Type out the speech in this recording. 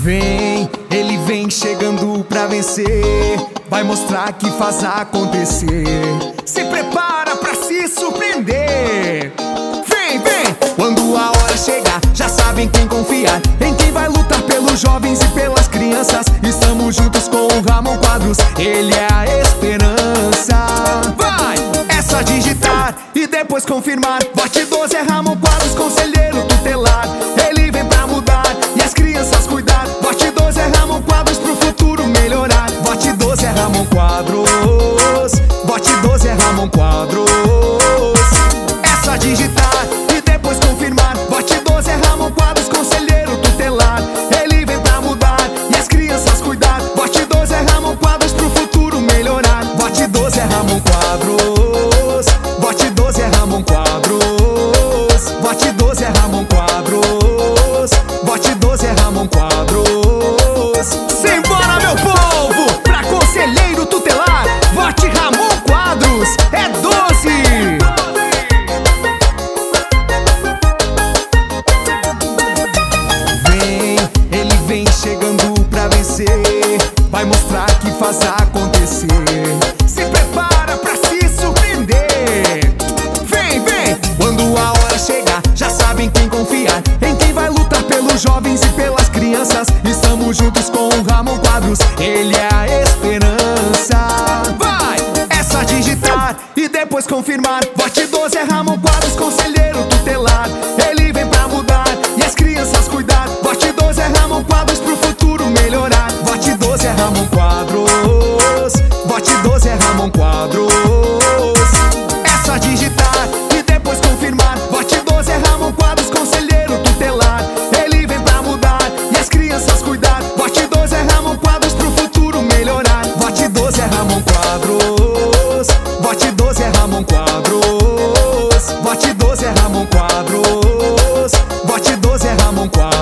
Vem, ele vem chegando pra vencer, vai mostrar que faz acontecer. Se prepara pra se surpreender. Vem, vem! Quando a hora chegar, já sabem quem confiar, em quem vai lutar pelos jovens e pelas crianças. Estamos juntos com o Ramon Quadros, ele é a esperança. Vai! É só digitar e depois confirmar. Vote 12 é Ramon Quadros, conselheiro tutelar. Ele vem pra mudar e as crianças cuidar. Vote 12 é Ramon Quadros pro futuro melhorar. Vote 12 é Ramon Quadros. Vote 12 é Ramon Quadros. É só digitar e depois confirmar. Vote 12 é Ramon Quadros, conselheiro tutelar. Ele vem pra mudar e as crianças cuidar. Vote 12 é Ramon Quadros pro futuro melhorar. Vote 12 é Ramon Quadros. Vote 12 é Ramon Quadros. Vote 12 é Ramon Quadros. Vote 12 é Ramon Quadros. Simbora, meu povo! Pra conselheiro tutelar, vote Ramon Quadros. É 12! Vem, ele vem chegando pra vencer, vai mostrar que faz acontecer. Se prepara pra se surpreender. Vem, vem! Quando a hora chegar, já sabem quem confiar, em quem vai lutar pelos jovens e pelas crianças. Estamos juntos com o Ramon Quadros, ele é a esperança. Vai! É só digitar e depois confirmar. Vote 12 é Ramon Quadros, conselheiro tutelar. Ele vem pra mudar e as crianças cuidar. Vote 12 é Ramon Quadros pro futuro melhorar. Vote 12 é Ramon Quadros. Vote 12 é Ramon Quadros. É só digitar e depois confirmar. Vote 12 é Ramon Quadros, conselheiro tutelar. Ele vem pra mudar e as crianças cuidar. Vote 12 é Ramon Quadros pro futuro melhorar. Vote 12 é Ramon Quadros. Vote 12 é Ramon Quadros. Vote 12 é Ramon Quadros. Vote 12 é Ramon Quadros.